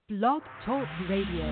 Blog Talk Radio.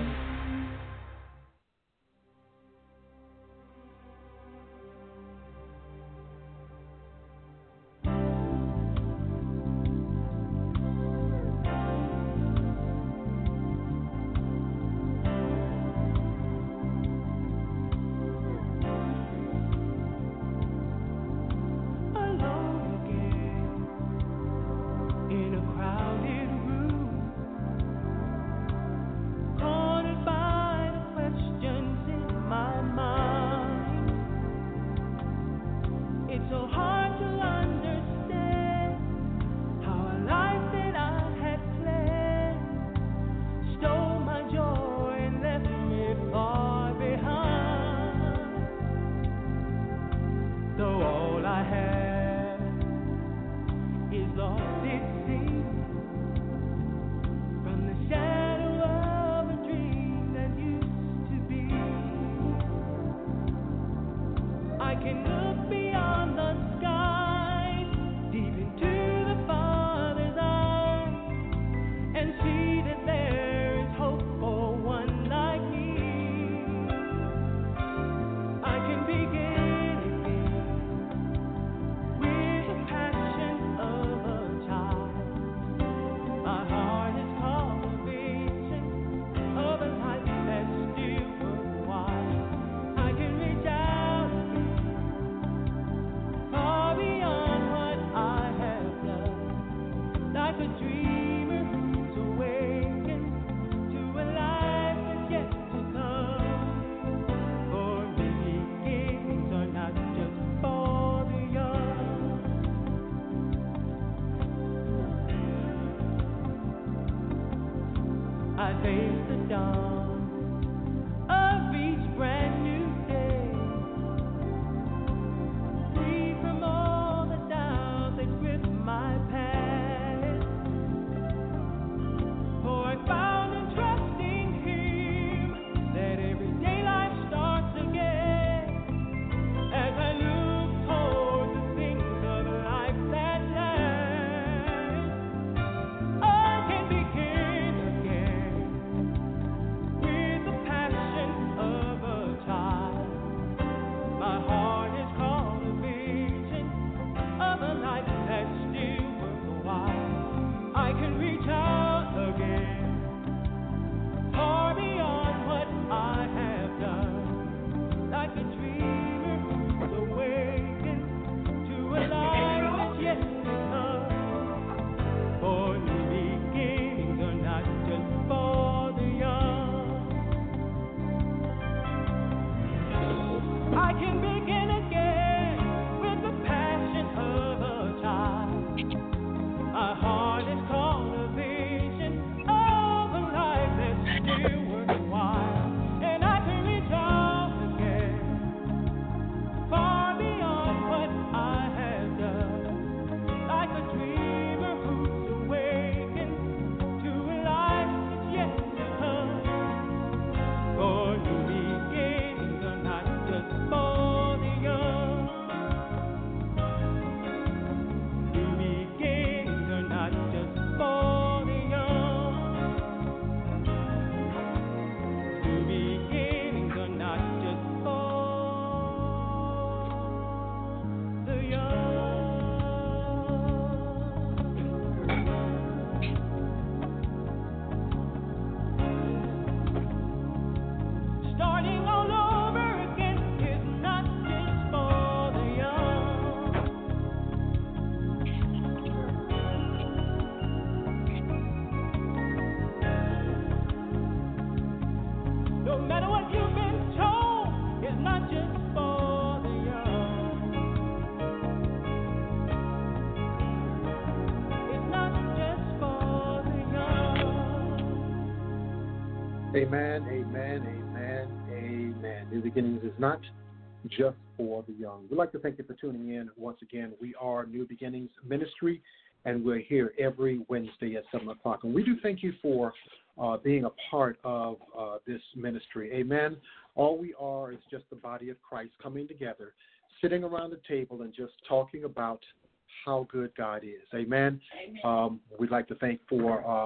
Amen, amen, amen, amen. New Beginnings is not just for the young. We'd like to thank you for tuning in once again. We are New Beginnings Ministry, and we're here every Wednesday at 7 o'clock. And we do thank you for being a part of this ministry. Amen. All we are is just the body of Christ coming together, sitting around the table and just talking about how good God is. Amen. We'd like to thank for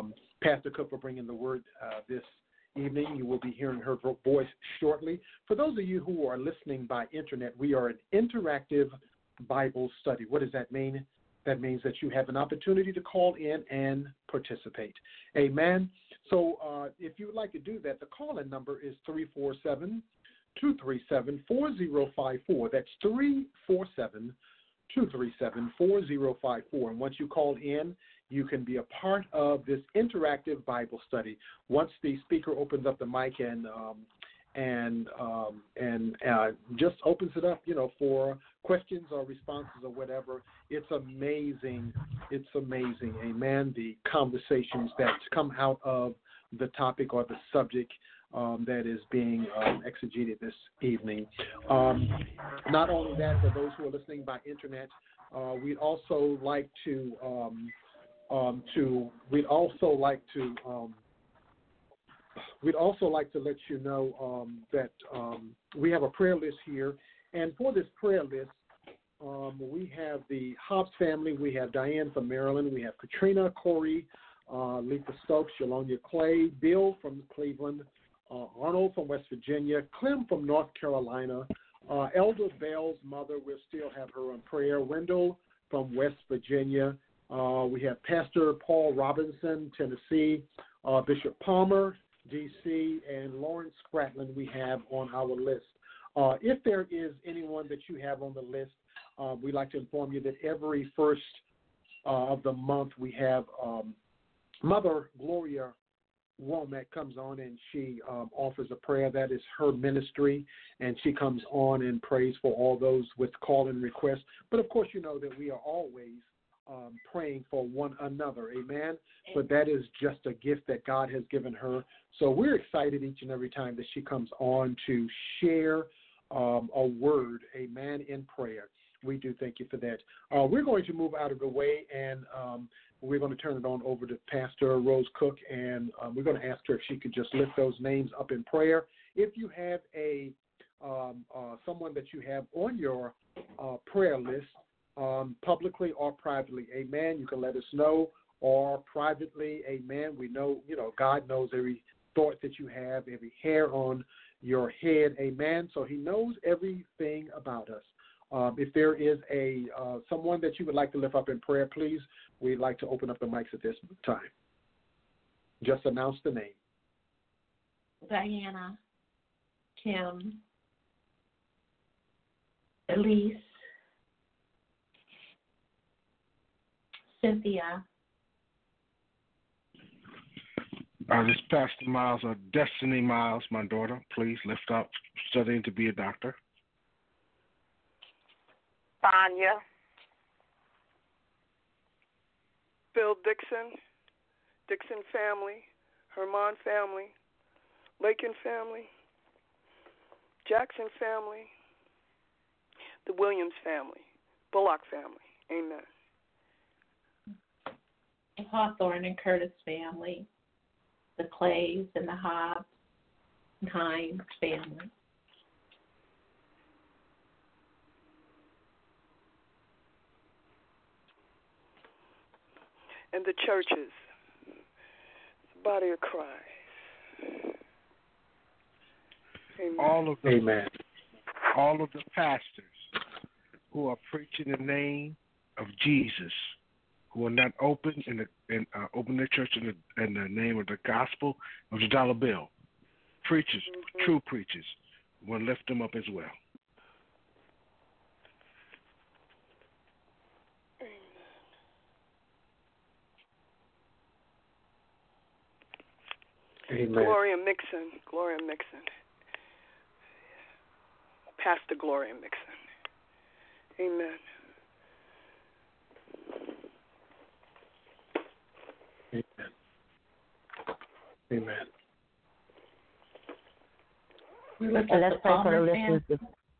Pastor Cook for bringing the word this evening. You will be hearing her voice shortly. For those of you who are listening by internet, we are an interactive Bible study. What does that mean? That means that you have an opportunity to call in and participate. Amen. So if you would like to do that, the call-in number is 347-237-4054. That's 347-237-4054. And once you call in, you can be a part of this interactive Bible study. Once the speaker opens up the mic and just opens it up, for questions or responses or whatever, it's amazing. It's amazing, amen, the conversations that come out of the topic or the subject that is being exegeted this evening. Not only that, for those who are listening by internet, we'd also like to let you know that we have a prayer list here, and for this prayer list, we have the Hobbs family. We have Diane from Maryland. We have Katrina, Corey, Letha Stokes, Yolonia Clay, Bill from Cleveland, Arnold from West Virginia, Clem from North Carolina, Elder Bell's mother, we'll still have her on prayer, Wendell from West Virginia. We have Pastor Paul Robinson, Tennessee, Bishop Palmer, D.C., and Lawrence Spratland we have on our list. If there is anyone that you have on the list, we'd like to inform you that every first of the month we have Mother Gloria Womack comes on and she offers a prayer. That is her ministry, and she comes on and prays for all those with call-in requests. But, of course, you know that we are always praying for one another, amen? But that is just a gift that God has given her. So we're excited each and every time that she comes on to share a word, amen, in prayer. We do thank you for that. We're going to move out of the way, and we're going to turn it on over to Pastor Rose Cook, and we're going to ask her if she could just lift those names up in prayer. If you have someone that you have on your prayer list, publicly or privately, amen, you can let us know, or privately, amen. We know, God knows every thought that you have, every hair on your head, amen. So he knows everything about us. If there is someone that you would like to lift up in prayer, please, we'd like to open up the mics at this time. Just announce the name. Diana, Kim, Elise, Cynthia. This Pastor Miles, Destiny Miles, my daughter, please lift up studying to be a doctor. Sonia. Bill Dixon, Dixon family, Herman family, Lakin family, Jackson family, the Williams family, Bullock family. Amen. The Hawthorne and Curtis family, the Clays and the Hobbs and Hines family. And the churches, the body of Christ. Amen. All of the pastors who are preaching the name of Jesus, who are not open open their church in the name of the gospel of the dollar bill. Preachers, true preachers, we'll lift them up as well. Amen. Gloria Mixon. Pastor Gloria Mixon. Amen. Amen. And let's pray for the listeners.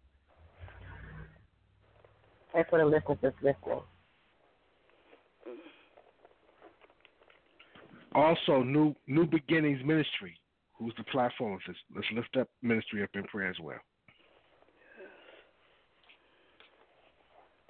Pray for the listeners that's listening. Also, New Beginnings Ministry, who's the platform. Let's lift up ministry up in prayer as well.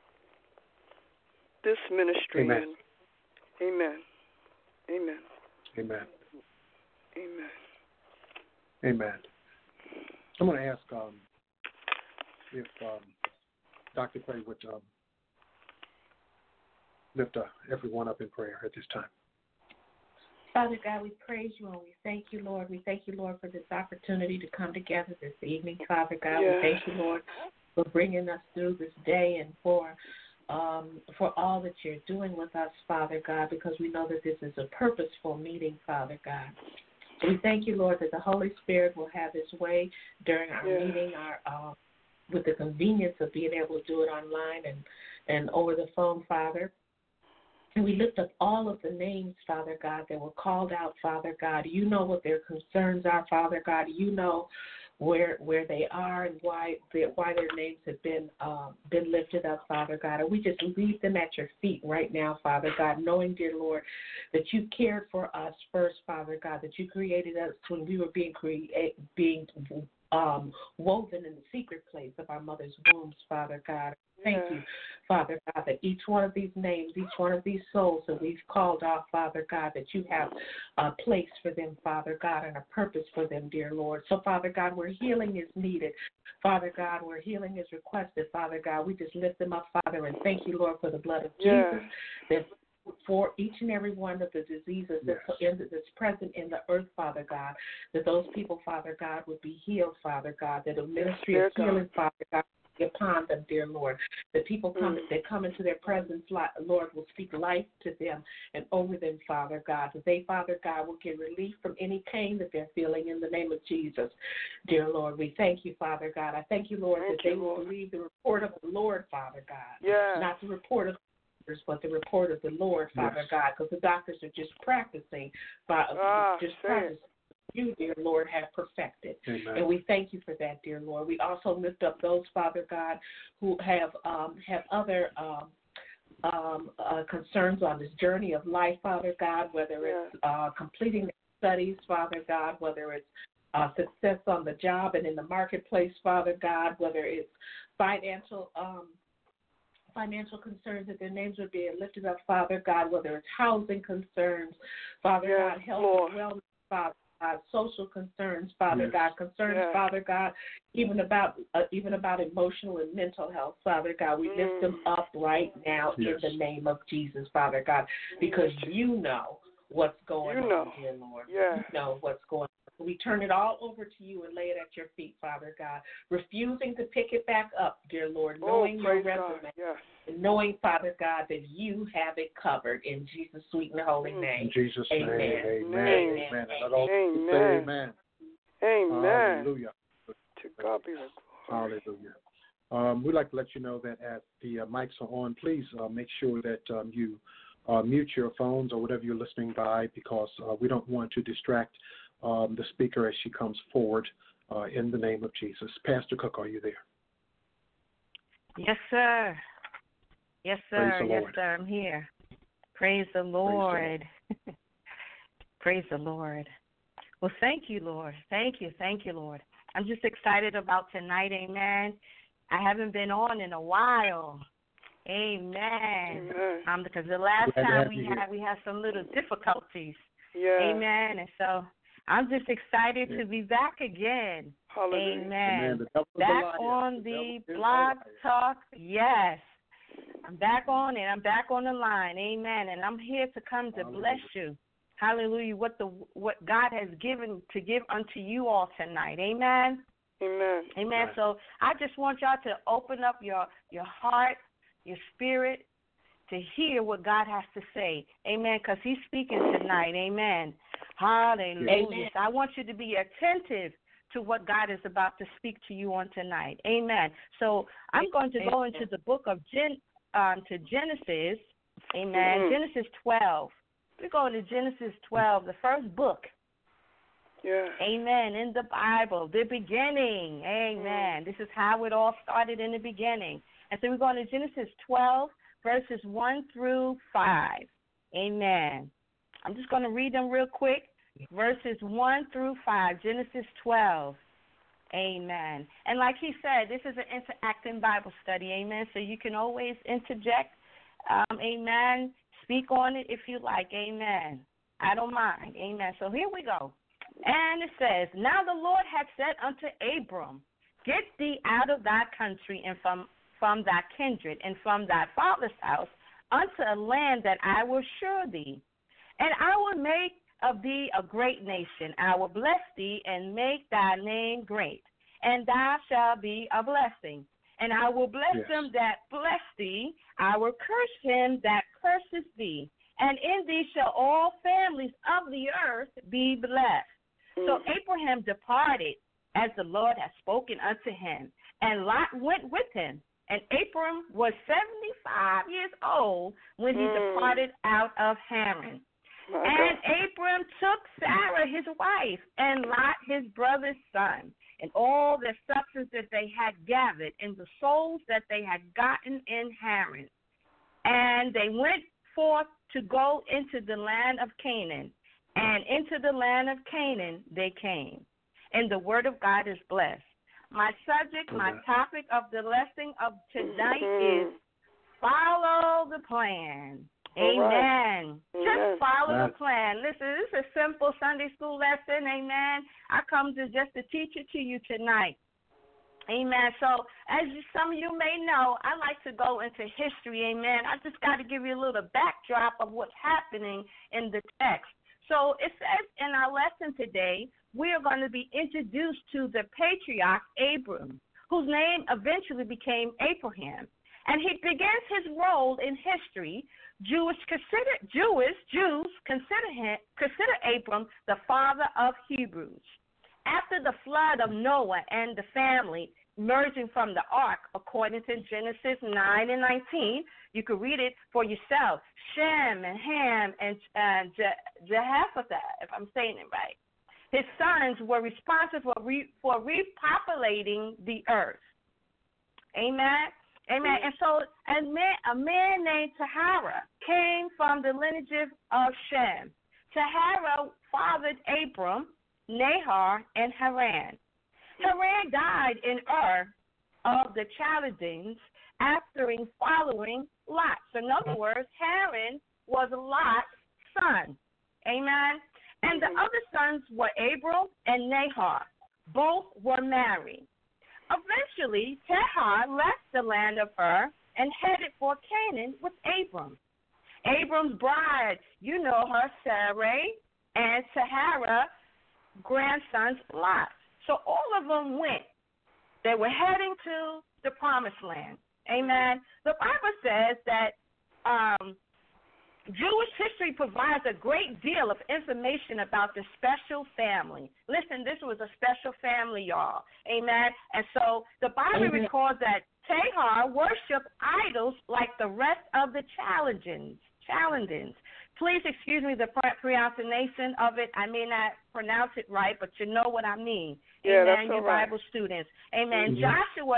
This ministry. Amen. Amen. Amen. Amen. Amen. Amen. I'm going to ask if Dr. Clay would lift everyone up in prayer at this time. Father God, we praise you and we thank you, Lord. We thank you, Lord, for this opportunity to come together this evening, Father God. Yeah. We thank you, Lord, for bringing us through this day and for all that you're doing with us, Father God, because we know that this is a purposeful meeting, Father God. We thank you, Lord, that the Holy Spirit will have his way during our meeting, with the convenience of being able to do it online and over the phone, Father. And we lift up all of the names, Father God, that were called out, Father God. You know what their concerns are, Father God. You know where they are and why their names have been lifted up, Father God. And we just leave them at your feet right now, Father God, knowing, dear Lord, that you cared for us first, Father God, that you created us when we were being woven in the secret place of our mother's wombs, Father God. Thank you, Father God, that each one of these names, each one of these souls that we've called off, Father God, that you have a place for them, Father God, and a purpose for them, dear Lord. So, Father God, where healing is needed, Father God, where healing is requested, Father God, we just lift them up, Father, and thank you, Lord, for the blood of Jesus, that for each and every one of the diseases that's present in the earth, Father God, that those people, Father God, would be healed, Father God, that a ministry of healing, Father God, be upon them, dear Lord, that people come into their presence, Lord, will speak life to them and over them, Father God, that they, Father God, will get relief from any pain that they're feeling in the name of Jesus, dear Lord. We thank you, Father God. I thank you, Lord, that they will believe the report of the Lord, Father God, not the report of but the report of the Lord, Father God, because the doctors are just practicing, practicing. You, dear Lord, have perfected. Amen. And we thank you for that, dear Lord. We also lift up those, Father God, who have other concerns on this journey of life, Father God, whether it's completing studies, Father God, whether it's success on the job and in the marketplace, Father God, whether it's financial concerns, that their names would be lifted up, Father God, whether it's housing concerns, Father God, health and wellness, Father God, social concerns, Father God, concerns, Father God, even about emotional and mental health, Father God. We lift them up right now in the name of Jesus, Father God, because you know what's going on, dear Lord. You know what's going on. We turn it all over to you and lay it at your feet, Father God, refusing to pick it back up, dear Lord, knowing your resume, and knowing, Father God, that you have it covered in Jesus' sweet and holy name. In Jesus' name, amen. Amen. Amen. Amen. Hallelujah. To God be the glory. Hallelujah. We'd like to let you know that as the mics are on, please make sure that you mute your phones or whatever you're listening by, because we don't want to distract the speaker as she comes forward in the name of Jesus. Pastor Cook, are you there? Yes, sir. Yes, sir. Yes, sir. I'm here. Praise the Lord. Praise the Lord. Well, thank you, Lord. Thank you, Lord. I'm just excited about tonight, amen. I haven't been on in a while. Amen. Because the last time we had some little difficulties. Amen. And so I'm just excited to be back again. Hallelujah. Amen. Back on the Blog Talk. Yes. I'm back on it. I'm back on the line. Amen. And I'm here to come to bless you. Hallelujah. What God has given to give unto you all tonight. Amen. Amen. Amen. So I just want y'all to open up your heart, your spirit, to hear what God has to say. Amen. Because he's speaking tonight. Amen. Hallelujah. Amen. So I want you to be attentive to what God is about to speak to you on tonight. Amen. So I'm going to go into the book of Genesis. Amen. Genesis 12. We're going to Genesis 12, the first book. Yeah. Amen. In the Bible, the beginning. Amen. This is how it all started in the beginning. And so we're going to Genesis 12, verses 1 through 5. Amen. I'm just going to read them real quick. Verses 1 through 5, Genesis 12. Amen. And like he said, this is an interacting Bible study. Amen. So you can always interject. Amen. Speak on it if you like. Amen. I don't mind. Amen. So here we go. And it says, Now the Lord hath said unto Abram, Get thee out of thy country and from thy kindred and from thy father's house unto a land that I will show thee. And I will make of thee a great nation. I will bless thee and make thy name great, and thou shalt be a blessing. And I will bless them that bless thee. I will curse him that curses thee. And in thee shall all families of the earth be blessed. So Abraham departed as the Lord had spoken unto him, and Lot went with him. And Abram was 75 years old when he departed out of Haran. And Abram took Sarah his wife, and Lot his brother's son, and all the substance that they had gathered, and the souls that they had gotten in Haran. And they went forth to go into the land of Canaan, and into the land of Canaan they came. And the word of God is blessed. My subject, my topic of the lesson of tonight is follow the plan. Amen. Just follow the plan. Listen, this is a simple Sunday school lesson. Amen. I come to just to teach it to you tonight. Amen. So, as some of you may know, I like to go into history. Amen. I just got to give you a little backdrop of what's happening in the text. So, it says in our lesson today, we are going to be introduced to the patriarch Abram, whose name eventually became Abraham. And he begins his role in history. Jews consider Abram the father of Hebrews. After the flood of Noah and the family emerging from the ark, according to Genesis 9 and 19, you can read it for yourself. Shem and Ham and Jehoshaphat, if I'm saying it right. His sons were responsible for repopulating the earth. Amen. Amen. And so a man named Tahara came from the lineage of Shem. Tahara fathered Abram, Nahor, and Haran. Haran died in Ur of the Chaldeans after following Lot. So in other words, Haran was Lot's son. Amen. And the other sons were Abram and Nahor. Both were married. Eventually, Tahar left the land of Ur and headed for Canaan with Abram. Abram's bride, you know her, Sarai, and Tahara, grandsons Lot. So all of them went. They were heading to the promised land. Amen. The Bible says that Jewish history provides a great deal of information about the special family. Listen, this was a special family, y'all. Amen. And so the Bible records that Tahar worshipped idols like the rest of the Chaldeans. Please excuse me the pronunciation of it. I may not pronounce it right, but you know what I mean. Yeah, amen, that's you right. Bible students. Amen. Joshua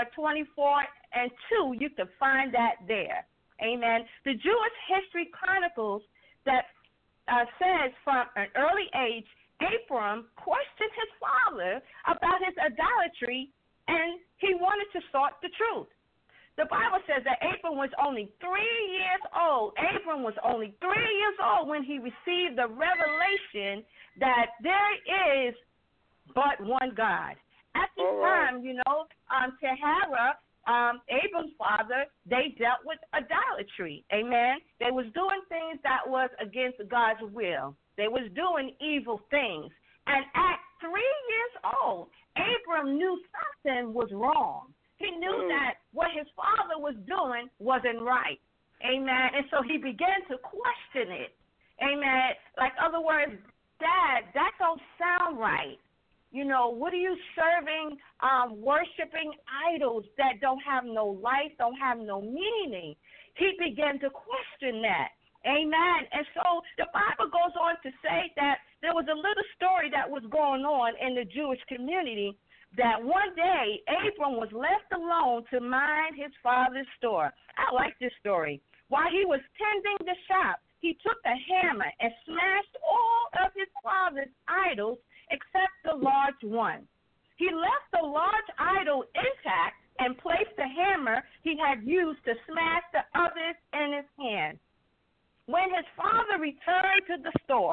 24:2, you can find that there. Amen. The Jewish history chronicles that says from an early age, Abram questioned his father about his idolatry, and he wanted to sort the truth. The Bible says that Abram was only 3 years old. Abram was only 3 years old when he received the revelation that there is but one God. At this time, Tahara, Abram's father, they dealt with idolatry. Amen. They was doing things that was against God's will. They was doing evil things. And at 3 years old, Abram knew something was wrong. He knew that what his father was doing wasn't right. Amen. And so he began to question it. Amen. Like, other words, Dad, that don't sound right. You know, what are you serving, worshiping idols that don't have no life, don't have no meaning? He began to question that. Amen. And so the Bible goes on to say that there was a little story that was going on in the Jewish community that one day Abram was left alone to mind his father's store. I like this story. While he was tending the shop, he took a hammer and smashed all of his father's idols except the large one. He left the large idol intact and placed the hammer he had used to smash the others in his hand. When his father returned to the store,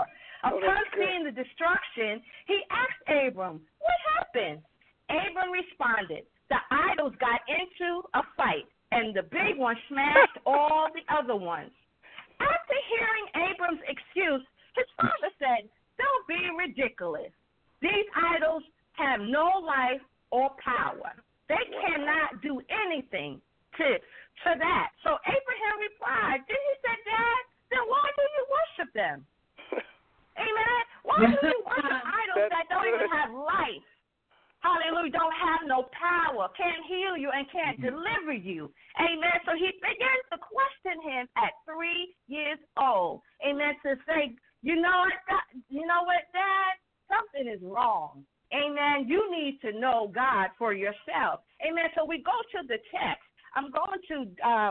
Upon seeing the destruction, he asked Abram, what happened? Abram responded, the idols got into a fight, and the big one smashed all the other ones. After hearing Abram's excuse, his father said, don't be ridiculous. These idols have no life or power. They cannot do anything to that. So Abraham replied, then he said, Dad, then why do you worship them? Amen. Why do you worship idols that don't even have life? Hallelujah, don't have no power, can't heal you, and can't deliver you. Amen. So he began to question him at 3 years old. Amen. To say, you know what, Dad? Something is wrong. Amen. You need to know God for yourself. Amen. So we go to the text. I'm going to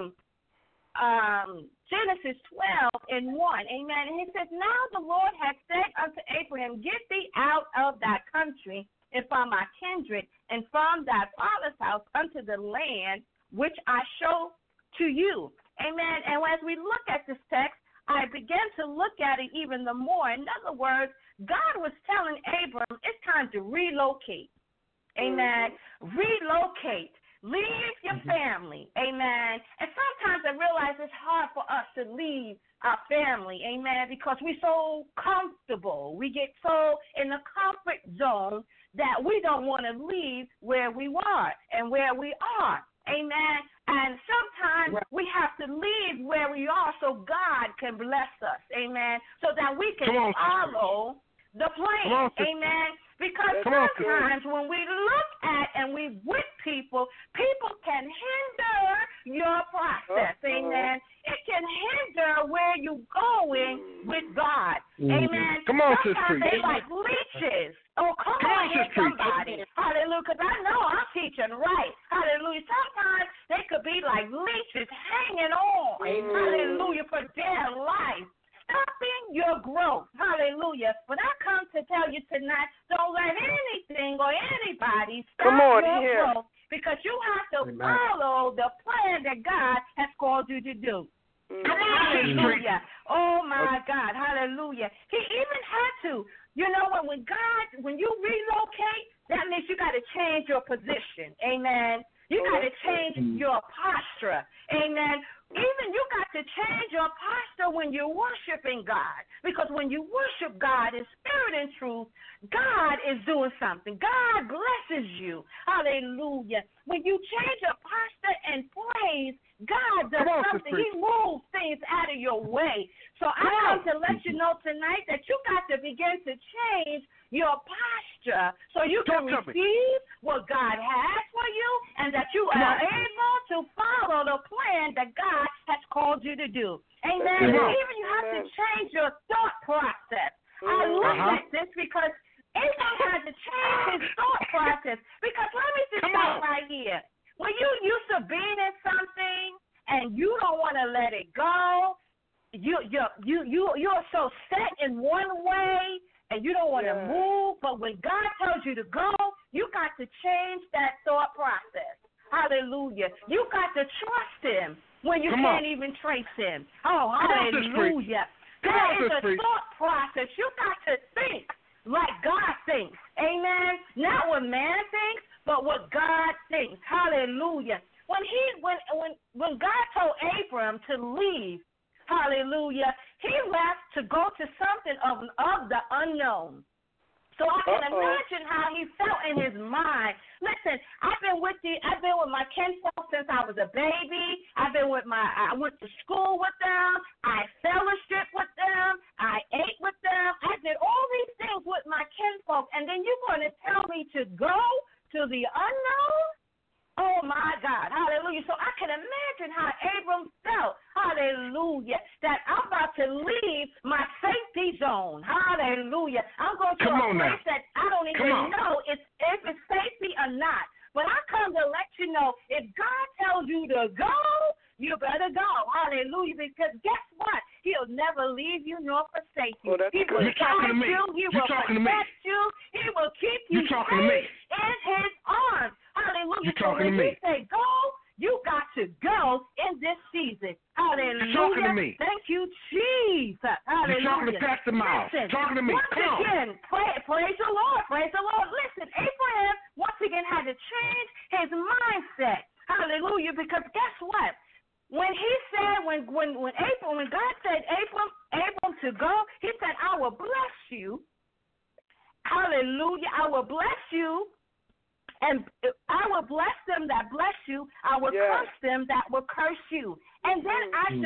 Genesis 12:1. Amen. And he says, now the Lord has said unto Abraham, get thee out of thy country and from my kindred and from thy father's house unto the land which I show to you. Amen. And as we look at this text, I began to look at it even the more. In other words, God was telling Abram, it's time to relocate. Amen. Relocate. Leave your family. Amen. And sometimes I realize it's hard for us to leave our family. Amen. Because we're so comfortable. We get so in the comfort zone that we don't want to leave where we are and where we are. Amen. And sometimes we have to leave where we are so God can bless us. Amen. So that we can follow the plan. Amen. Because sometimes when we look at and we with people, people can hinder your process. Amen. It can hinder where you're going with God. Amen. Sometimes they like leeches. Oh, come on here, somebody. Hallelujah. Because I know I'm teaching right. Hallelujah. Sometimes they could be like leeches hanging on. Hallelujah. For their life. Stopping your growth. Hallelujah. But I come to tell you tonight, don't let anything or anybody stop your growth, because you have to follow the plan that God has called you to do. Hallelujah. Oh, my God. Hallelujah. He even had to. You know, when you relocate, that means you got to change your position. Amen. You got to change your posture. Amen. Even you got to change your posture when you're worshiping God. Because when you worship God in spirit and truth, God is doing something. God blesses you. Hallelujah. When you change your posture and praise, God does something. He moves things out of your way. So I come to let you know tonight that you got to begin to change your posture so you can receive what God has for you and that you are able to follow the plan that God has called you to do. Amen. Even you have to change your thought process. I look at this because Abraham had to change his thought process. Because let me just stop right here. When you used to being in something and you don't want to let it go, you're so set in one way and you don't want to move. But when God tells you to go, you got to change that thought process. Hallelujah. You got to trust him when you can't even trace him. Oh, hallelujah. That is a thought process. You got to think like God thinks. Amen. Not what man thinks, but what God thinks. Hallelujah. When God told Abram to leave, hallelujah, he left to go to something of the unknown. So I can imagine how he felt in his mind. Listen, I've been with my kinfolk since I was a baby. I went to school with them. I fellowship with them. I ate with them. I did all these things with my kinfolk. And then you're going to tell me to go to the unknown? Oh, my God. Hallelujah. So I can imagine how Abram felt. Hallelujah. That I'm about to leave my safety zone. Hallelujah. I'm going to a place that I don't even know if it's safety or not. But I come to let you know, if God tells you to go, you better go. Hallelujah. Because guess what? He'll never leave you nor forsake you. He will guide you. He will protect you. He will keep you safe in his arms. Hallelujah. So when you say go, you got to go in this season. Hallelujah. You're talking to me. Thank you, Jesus. Hallelujah. You're talking to Pastor Miles. Listen, Talking talking to me. Once Come again, praise the Lord. Praise the Lord. Listen, Abraham once again had to change his mindset. Hallelujah. Because guess what? When he said, when God said Abram to go, he said, I will bless you. Hallelujah. I will bless you. And I will bless them that bless you. I will curse them that will curse you. And then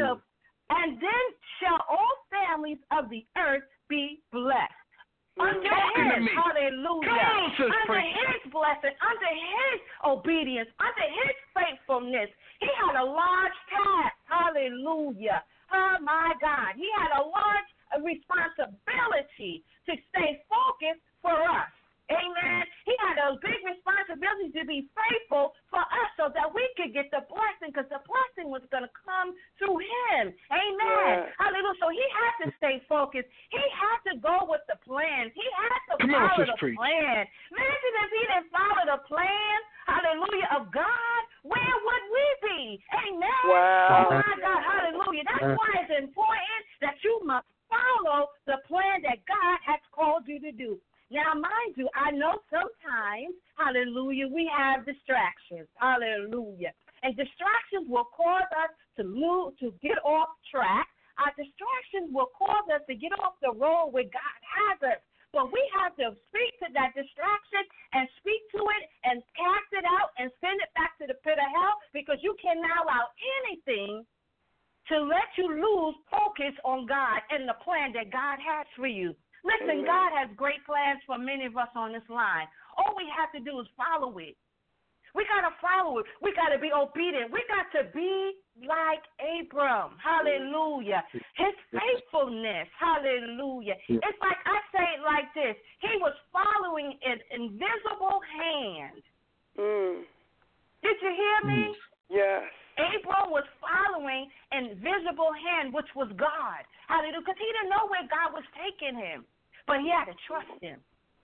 shall all families of the earth be blessed. Under his, hallelujah, under his blessing, under his obedience, under his faithfulness, he had a large task, hallelujah. Oh, my God. He had a large responsibility to stay focused for us. Amen. He had a big responsibility to be faithful for us so that we could get the blessing, because the blessing was going to come through him. Amen. Hallelujah. So he had to stay focused. He had to go with the plan. He had to follow the plan. Imagine if he didn't follow the plan, hallelujah, of God, where would we be? Amen. Wow. Oh, my God. Hallelujah. That's why it's important that you must follow the plan that God has called you to do. Now, mind you, I know sometimes, hallelujah, we have distractions, hallelujah. And distractions will cause us to get off track. Our distractions will cause us to get off the road where God has us. But we have to speak to that distraction and speak to it and cast it out and send it back to the pit of hell, because you cannot allow anything to let you lose focus on God and the plan that God has for you. Listen, God has great plans for many of us on this line. All we have to do is follow it. We got to follow it. We got to be obedient. We got to be like Abram. Hallelujah. His faithfulness. Hallelujah. It's like, I say it like this. He was following an invisible hand. Did you hear me? Yes. Abram was following an invisible hand, which was God. Hallelujah. Because he didn't know where God was taking him. But he had to trust him.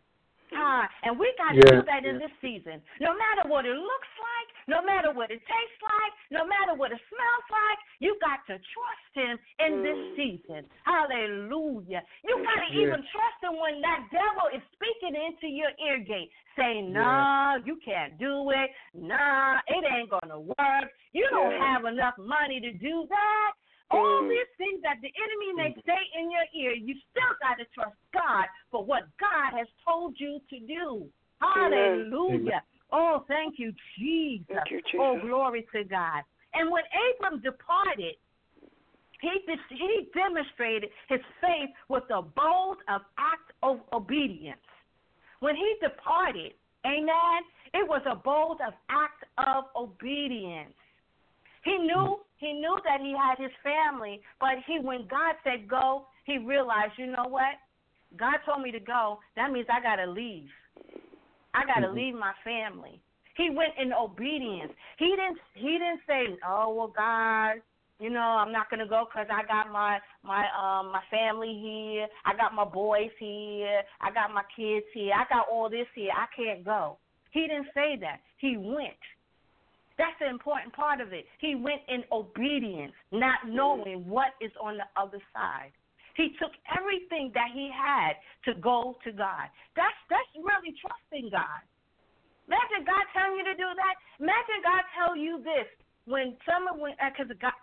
And we got to do that in this season. No matter what it looks like, no matter what it tastes like, no matter what it smells like, you got to trust him in this season. Hallelujah. You got to even trust him when that devil is speaking into your ear gate, saying, no, you can't do it. Nah, it ain't going to work. You don't have enough money to do that. All these things that the enemy may say in your ear, you still got to trust God for what God has told you to do. Hallelujah. Oh, thank you, Jesus. Thank you, Jesus. Oh, glory to God. And when Abram departed, he demonstrated his faith with a bold act of obedience. When he departed, amen, it was a bold act of obedience. He knew that he had his family, but when God said go, he realized, you know what? God told me to go. That means I got to leave. I got to leave my family. He went in obedience. He didn't say, oh, well, God, you know, I'm not going to go because I got my family here. I got my boys here. I got my kids here. I got all this here. I can't go. He didn't say that. He went. That's the important part of it. He went in obedience, not knowing what is on the other side. He took everything that he had to go to God. That's really trusting God. Imagine God telling you to do that. Imagine God tell you this because God,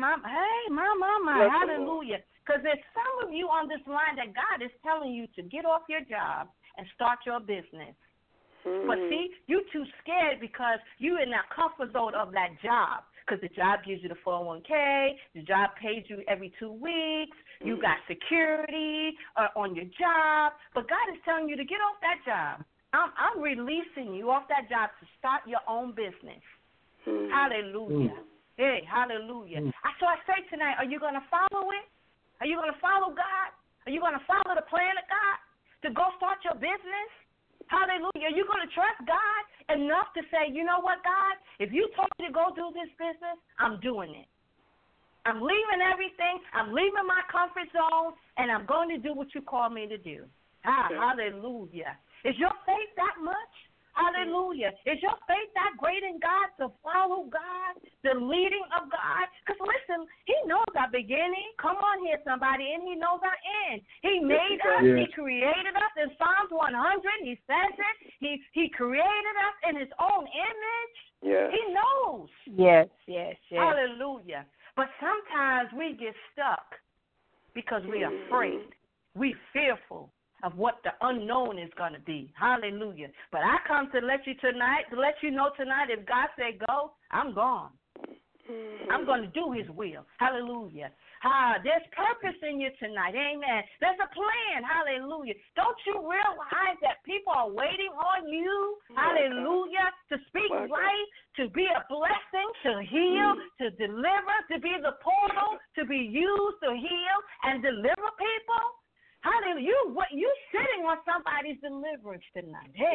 hallelujah. Because there's some of you on this line that God is telling you to get off your job and start your business. But see, you too scared because you're in that comfort zone of that job. Because the job gives you the 401k, the job pays you every 2 weeks, you got security on your job. But God is telling you to get off that job. I'm releasing you off that job to start your own business. Hallelujah. Hey, hallelujah. So I say tonight, are you going to follow it? Are you going to follow God? Are you going to follow the plan of God to go start your business? Hallelujah. Are you going to trust God enough to say, you know what, God, if you told me to go do this business, I'm doing it. I'm leaving everything. I'm leaving my comfort zone, and I'm going to do what you call me to do. Hallelujah. Is your faith that much? Hallelujah. Is your faith that great in God to follow God, the leading of God? Because listen, he knows our beginning. Come on here, somebody. And he knows our end. He made us. He created us. In Psalms 100, he says it. He created us in his own image. Yes. He knows. Yes. Hallelujah. But sometimes we get stuck because we're afraid. We're fearful of what the unknown is going to be. Hallelujah. But I come to let you know tonight, if God said go, I'm gone. I'm going to do his will. Hallelujah. There's purpose in you tonight. Amen. There's a plan. Hallelujah. Don't you realize that people are waiting on you? Hallelujah. To speak life, to be a blessing, to heal, to deliver, to be the portal, to be used to heal and deliver people. Hallelujah. You sitting on somebody's deliverance tonight. Hey,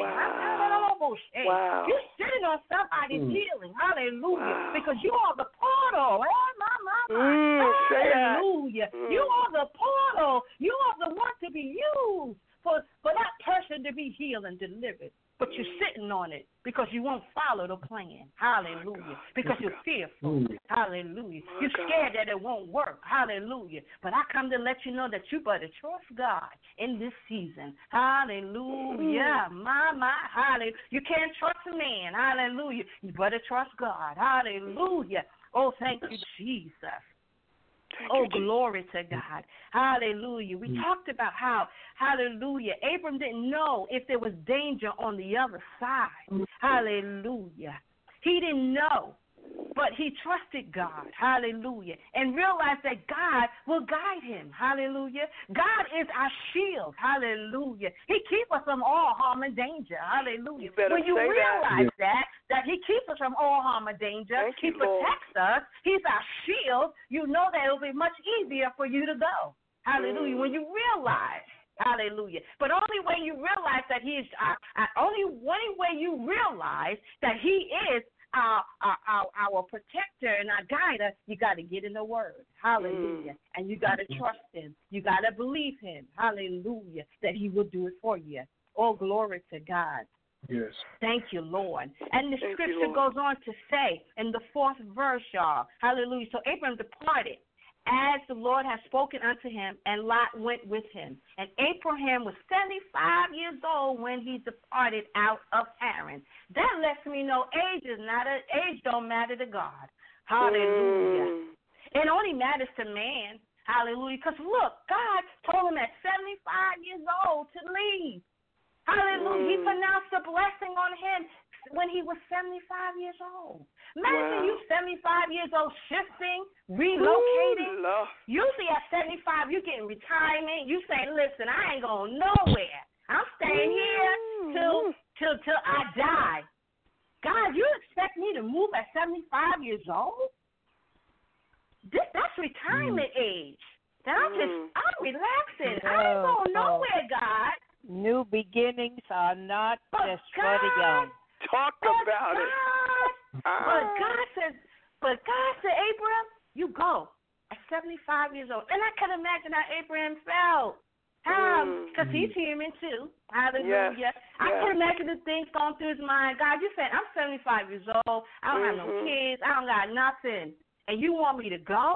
wow. You're sitting on somebody's healing. Hallelujah. Wow. Because you are the portal. Oh, my. Hallelujah. You are the portal. You are the one to be used for that person to be healed and delivered. But you're sitting on it because you won't follow the plan. Hallelujah. Because you're fearful. Hallelujah. You're scared that it won't work. Hallelujah. But I come to let you know that you better trust God in this season. Hallelujah. My. Hallelujah. You can't trust a man. Hallelujah. You better trust God. Hallelujah. Oh, thank you, Jesus. Glory to God. Hallelujah. We talked about how, hallelujah, Abram didn't know if there was danger on the other side. Hallelujah. He didn't know, but he trusted God. Hallelujah. And realized that God will guide him. Hallelujah. God is our shield. Hallelujah. He keeps us from all harm and danger. Hallelujah. When you realize that he keeps us from all harm and danger, he protects us, he's our shield, you know that it'll be much easier for you to go. Hallelujah. When you realize, hallelujah. But only way you realize that he is only way you realize that he is our protector and our guider, you got to get in the word. Hallelujah. And you got to trust him. You got to believe him. Hallelujah. That he will do it for you. Oh, glory to God. Yes. Thank you, Lord. And the scripture goes on to say in the 4th verse, y'all, hallelujah. So Abram departed as the Lord had spoken unto him, and Lot went with him. And Abraham was 75 years old when he departed out of Haran. That lets me know age don't matter to God. Hallelujah. It only matters to man. Hallelujah. Because look, God told him at 75 years old to leave. Hallelujah. He pronounced a blessing on him when he was 75 years old. Imagine you 75 years old shifting, relocating. Usually at 75, you getting retirement. You say, listen, I ain't going nowhere. I'm staying here till I die. God, you expect me to move at 75 years old? That's retirement age. I'm relaxing. I ain't going nowhere, God. New beginnings are not just for the young. Talk about it. But God said, Abraham, you go at 75 years old. And I can imagine how Abraham felt. Because he's human too. Hallelujah. Yes. I can imagine the things going through his mind. God, you said, I'm 75 years old. I don't have no kids. I don't got nothing. And you want me to go?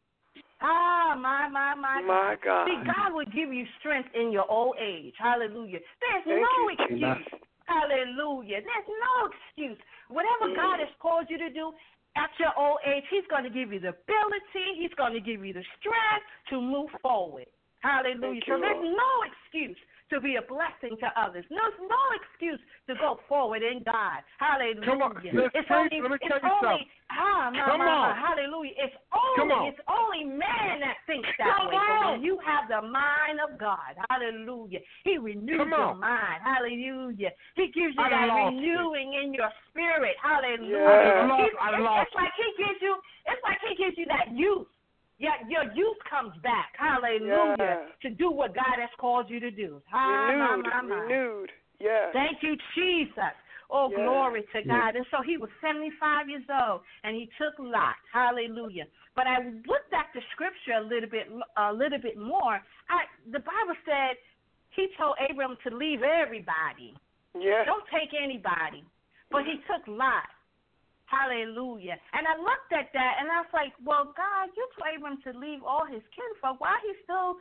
My God. See, God will give you strength in your old age. Hallelujah. There's no excuse. Hallelujah. There's no excuse. Whatever God has called you to do at your old age, he's going to give you the ability. He's going to give you the strength to move forward. Hallelujah. So there's no excuse to be a blessing to others. There's no excuse to go forward in God. Hallelujah. Come on. Let me tell you something. Hallelujah. It's only man that thinks that way. But when you have the mind of God, hallelujah, he renews your mind. Hallelujah. He gives you that renewing in your spirit. Hallelujah. It's like he gives you that youth. Your youth comes back, hallelujah, to do what God has called you to do. Renewed, yes. Thank you, Jesus. Oh, glory to God. And so he was 75 years old, and he took Lot, hallelujah. But I looked at the scripture a little bit more. The Bible said he told Abram to leave everybody. Yes. Don't take anybody. But he took Lot. Hallelujah. And I looked at that, and I was like, well, God, you told Abram to leave all his kinfolk. Why he still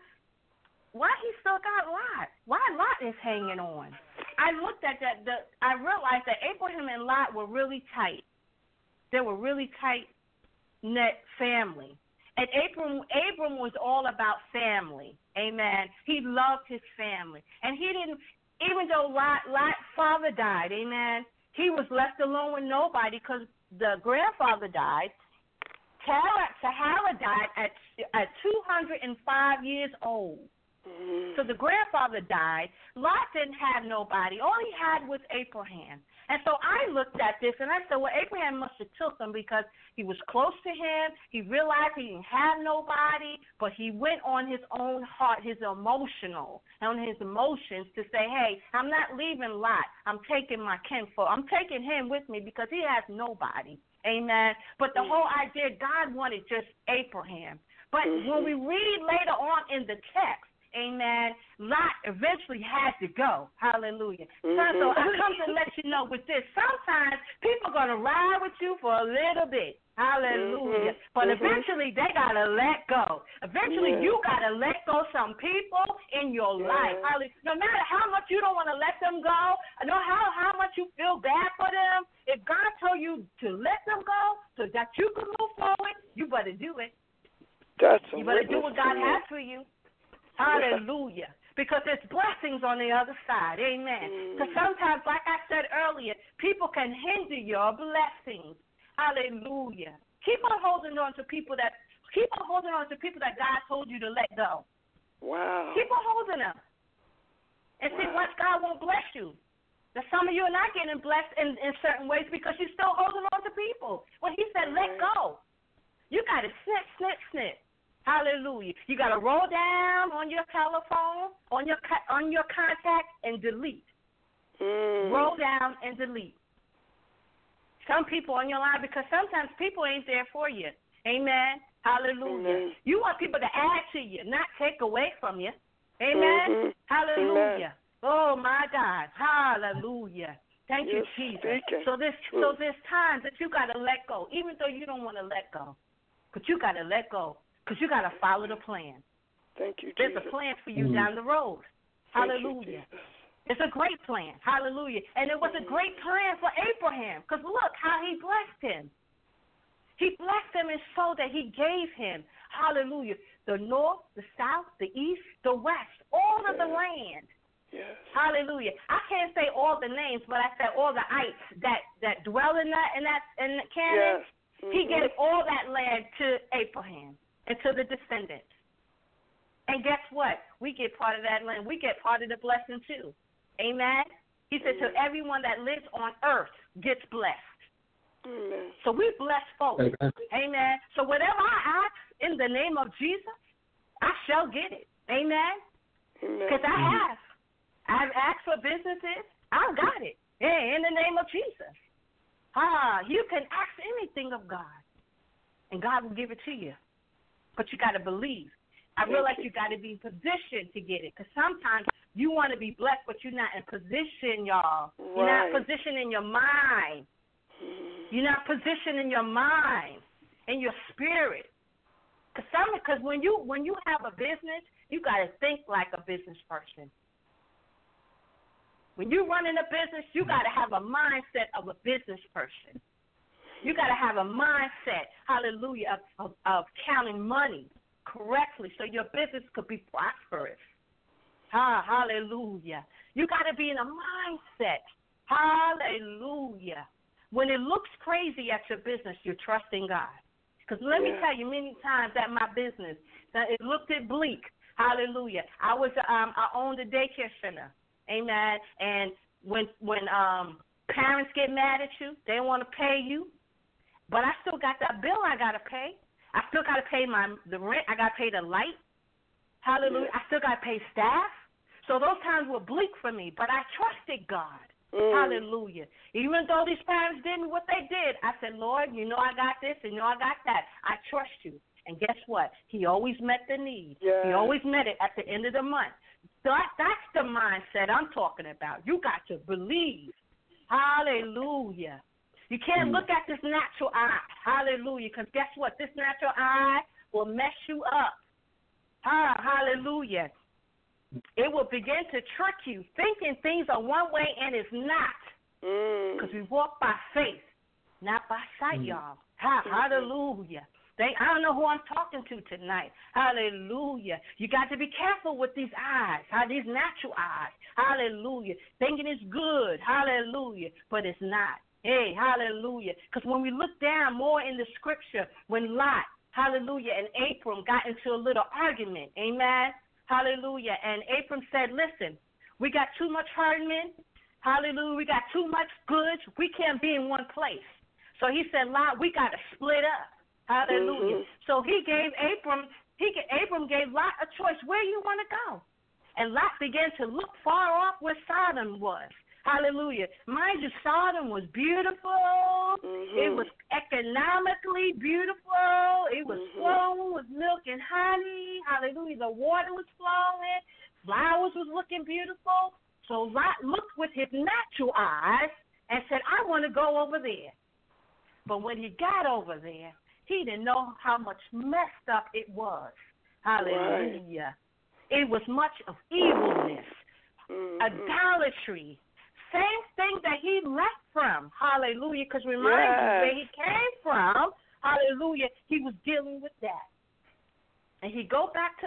got Lot? Why Lot is hanging on? I looked at that. I realized that Abraham and Lot were really tight. They were really tight-knit family. And Abram was all about family. Amen. He loved his family. And he didn't, even though Lot's father died, amen, he was left alone with nobody because the grandfather died. Sarah died at 205 years old. Mm-hmm. So the grandfather died. Lot didn't have nobody. All he had was Abraham. And so I looked at this, and I said, well, Abraham must have took him because he was close to him. He realized he didn't have nobody, but he went on his own heart, his emotions to say, hey, I'm not leaving Lot. I'm taking my kinfolk. I'm taking him with me because he has nobody. Amen. But the whole idea, God wanted just Abraham. But when we read later on in the text, amen, Lot eventually had to go. Hallelujah. Mm-hmm. So I come to let you know with this, sometimes people are going to ride with you for a little bit. Hallelujah. Mm-hmm. But eventually they got to let go. Eventually you got to let go some people in your life. Hallelujah. No matter how much you don't want to let them go, no how much you feel bad for them, if God told you to let them go so that you can move forward, you better do it. You better do what God has for you. Hallelujah. Because there's blessings on the other side. Amen. Because sometimes, like I said earlier, people can hinder your blessings. Hallelujah. Keep on holding on to people that God told you to let go. Wow. Keep on holding them. And see, watch God won't bless you. Now, some of you are not getting blessed in certain ways because you're still holding on to people. When he said, let go, you got to snip. Hallelujah. You got to roll down on your telephone, on your contact, and delete. Roll down and delete. Some people on your line, because sometimes people ain't there for you. Amen. Hallelujah. You want people to add to you, not take away from you. Amen. Hallelujah. Oh, my God. Hallelujah. Thank you, Jesus. So there's times that you got to let go, even though you don't want to let go. But you got to let go. Because you got to follow the plan. Thank you, Jesus. There's a plan for you down the road. Hallelujah. It's a great plan. Hallelujah. And it was a great plan for Abraham. Because look how he blessed him. He blessed him and so that he gave him, hallelujah, the north, the south, the east, the west, all of the land. Yes. Hallelujah. I can't say all the names, but I said all the ites that dwell in Canaan. Yes. He gave all that land to Abraham and to the descendants. And guess what? We get part of that land. We get part of the blessing too. Amen? He said to everyone that lives on earth gets blessed. Amen. So we bless folks. Amen. So whatever I ask in the name of Jesus, I shall get it. Amen? Because I've asked for businesses. I've got it. In the name of Jesus. You can ask anything of God, and God will give it to you. But you got to believe. I realize you got to be positioned to get it. Because sometimes you want to be blessed, but you're not in position, y'all. Right. You're not positioned in your mind. You're not positioned in your mind, in your spirit. Because when you have a business, you got to think like a business person. When you're running a business, you got to have a mindset of a business person. You got to have a mindset, hallelujah, of counting money correctly so your business could be prosperous. Hallelujah. You got to be in a mindset. Hallelujah. When it looks crazy at your business, you're trusting God. Because let me tell you, many times at my business, it looked bleak. Hallelujah. I owned a daycare center. Amen. And when parents get mad at you, they want to pay you. But I still got that bill I got to pay. I still got to pay the rent. I got to pay the light. Hallelujah. I still got to pay staff. So those times were bleak for me, but I trusted God. Hallelujah. Even though these parents didn't what they did, I said, Lord, you know I got this and you know I got that. I trust you. And guess what? He always met the need. Yeah. He always met it at the end of the month. That's the mindset I'm talking about. You got to believe. Hallelujah. You can't look at this natural eye. Hallelujah. Because guess what? This natural eye will mess you up. Hallelujah. It will begin to trick you, thinking things are one way and it's not. Because we walk by faith, not by sight, y'all. Hallelujah. I don't know who I'm talking to tonight. Hallelujah. You got to be careful with these eyes, these natural eyes. Hallelujah. Thinking it's good. Hallelujah. But it's not. Hey, hallelujah. Because when we look down more in the scripture, when Lot, hallelujah, and Abram got into a little argument, amen, hallelujah, and Abram said, listen, we got too much herdmen, hallelujah, we got too much goods, we can't be in one place. So he said, Lot, we got to split up, hallelujah. So he gave Abram gave Lot a choice, where you want to go? And Lot began to look far off where Sodom was. Hallelujah. Mind you, Sodom was beautiful. It was economically beautiful. It was flowing with milk and honey. Hallelujah. The water was flowing. Flowers was looking beautiful. So Lot looked with his natural eyes and said, I want to go over there. But when he got over there, he didn't know how much messed up it was. Hallelujah. Right. It was much of evilness, idolatry. Same thing that he left from, hallelujah, because remind you where he came from, hallelujah, he was dealing with that. And he goes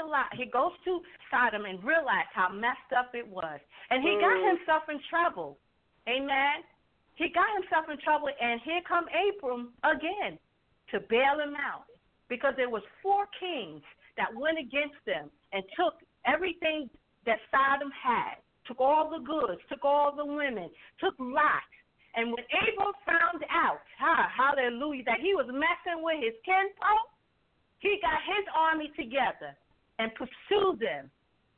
to Sodom and realized how messed up it was. And he got himself in trouble, amen. He got himself in trouble, and here come Abram again to bail him out, because there was 4 kings that went against them and took everything that Sodom had. Took all the goods, took all the women, took Lot. And when Abram found out, hallelujah, that he was messing with his kinfolk, he got his army together and pursued them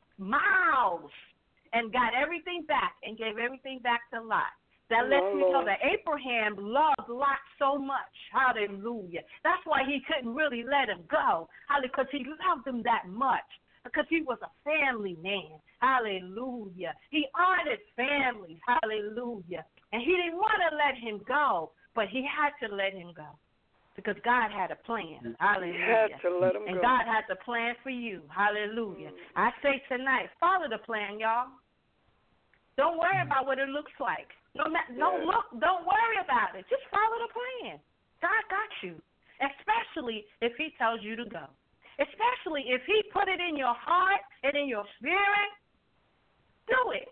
miles and got everything back and gave everything back to Lot. That lets me know that Abraham loved Lot so much. Hallelujah. That's why he couldn't really let him go, because he loved him that much. Because he was a family man. Hallelujah. He honored families. Hallelujah. And he didn't want to let him go, but he had to let him go because God had a plan. Hallelujah. He had to let him and go. God has a plan for you. Hallelujah. I say tonight, follow the plan, y'all. Don't worry about what it looks like. Don't worry about it. Just follow the plan. God got you, especially if he tells you to go. Especially if he put it in your heart and in your spirit, do it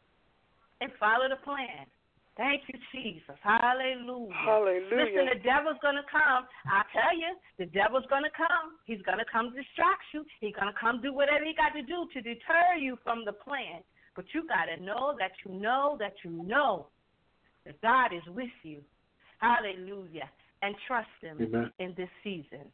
and follow the plan. Thank you, Jesus. Hallelujah. Hallelujah. Listen, the devil's going to come. I tell you, the devil's going to come. He's going to come distract you. He's going to come do whatever he got to do to deter you from the plan. But you got to know that you know that you know that God is with you. Hallelujah. And trust him in this season.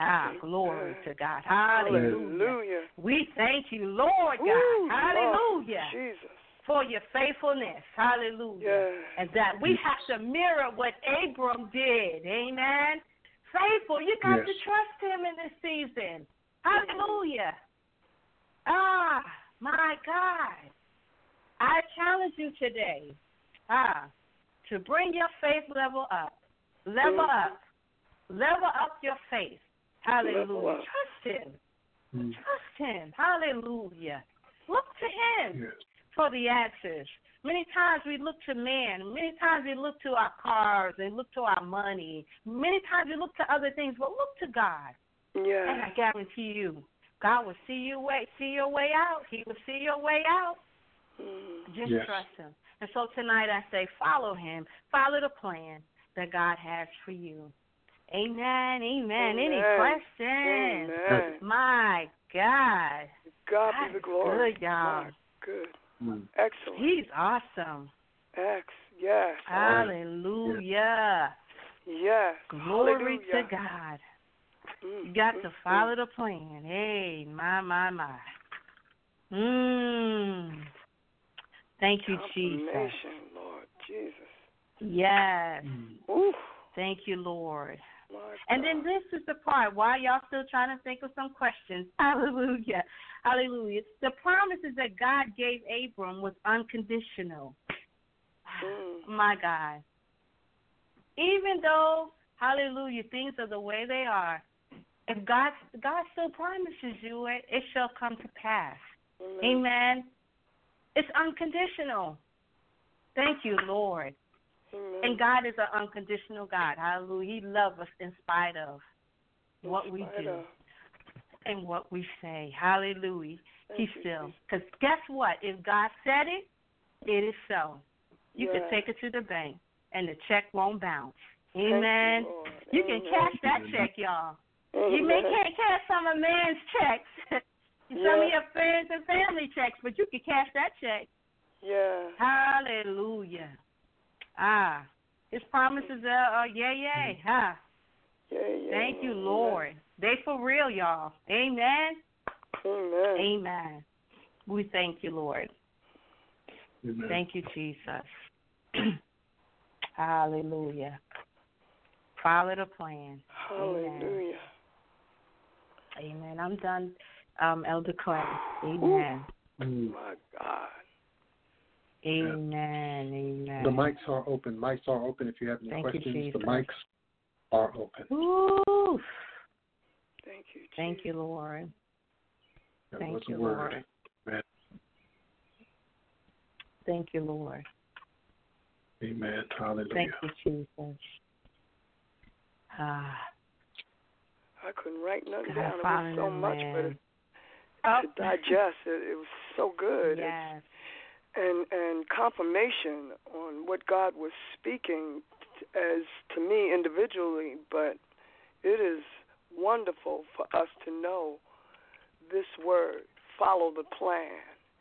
Glory to God. Hallelujah. We thank you, Lord God. Hallelujah. Lord Jesus. For your faithfulness. Hallelujah. And that we have to mirror what Abram did. Amen. Faithful. You got to trust him in this season. Hallelujah. My God. I challenge you today to bring your faith level up. Level up. Level up your faith. Hallelujah. Trust him. Trust him. Hallelujah. Look to him for the answers. Many times we look to man. Many times we look to our cars and look to our money. Many times we look to other things, but look to God. Yeah. And I guarantee you, God will see your way out. He will see your way out. Just trust him. And so tonight I say follow him. Follow the plan that God has for you. Amen. Any questions? Amen. My God. God be the glory. Good, y'all. Good. Excellent. He's awesome. Yes. Hallelujah. Yes. Glory to God. You got to follow the plan. Hey, my. Thank you, Jesus. Lord Jesus. Yes. Oof. Thank you, Lord. My And then God. this is the part while y'all still trying to think of some questions. Hallelujah. Hallelujah. The promises that God gave Abram was unconditional. My God. Even though, hallelujah, things are the way they are, if God still promises you it, it shall come to pass. Amen. It's unconditional. Thank you, Lord. Amen. And God is an unconditional God. Hallelujah. He loves us in spite of what we do and what we say. Hallelujah. He still. Because guess what? If God said it, it is so. You can take it to the bank, and the check won't bounce. Amen. You can cash that check, y'all. You may can't cash some of man's checks, some of your friends and family checks, but you can cash that check. Yeah. Hallelujah. His promises are yay. Yeah. Thank you, Lord. They for real, y'all. Amen. Amen. Amen. We thank you, Lord. Amen. Thank you, Jesus. Hallelujah. Follow the plan. Hallelujah. Amen. I'm done, Elder Clay. Amen. My God. Amen. The mics are open. Mics are open if you have any Thank questions. you, Jesus. The mics are open. Ooh. Thank you, Jesus. Thank you, Lord. That Thank was you, a word. Lord. Amen. Thank you, Lord. Amen. Hallelujah. Thank you, Jesus. I couldn't write nothing down. It Father, was so much, but to Oh. digest it was so good. Yes. And confirmation on what God was speaking as to me individually, but it is wonderful for us to know this word, follow the plan,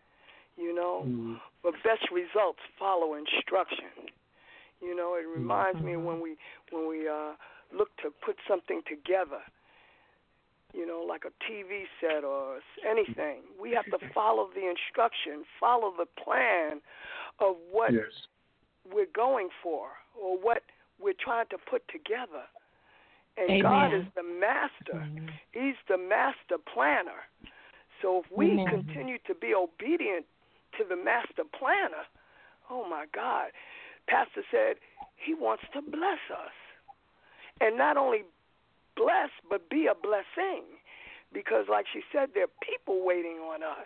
but best results follow instruction. It reminds me when we look to put something together, like a TV set or anything. We have to follow the instruction, follow the plan of what we're going for or what we're trying to put together. And Amen. God is the master. He's the master planner. So if we continue to be obedient to the master planner, oh, my God, Pastor said he wants to bless us. And not only bless, but be a blessing. Because like she said, there are people waiting on us.